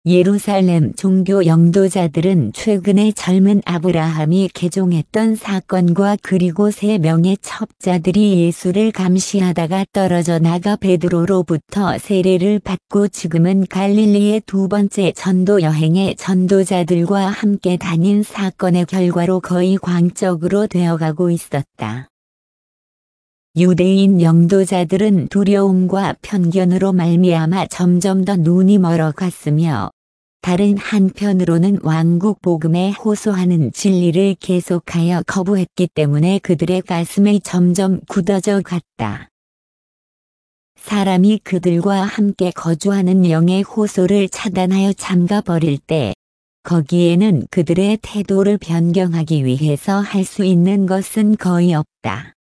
예루살렘 종교 영도자들은 최근에 젊은 아브라함이 개종했던 사건과 그리고 3명의 첩자들이 예수를 감시하다가 떨어져 나가 베드로로부터 세례를 받고 지금은 갈릴리의 2번째 전도 여행에 전도자들과 함께 다닌 사건의 결과로 거의 광적으로 되어가고 있었다. 유대인 영도자들은 두려움과 편견으로 말미암아 점점 더 눈이 멀어갔으며 다른 한편으로는 왕국 복음에 호소하는 진리를 계속하여 거부했기 때문에 그들의 가슴이 점점 굳어져 갔다. 사람이 그들과 함께 거주하는 영의 호소를 차단하여 잠가버릴 때 거기에는 그들의 태도를 변경하기 위해서 할 수 있는 것은 거의 없다.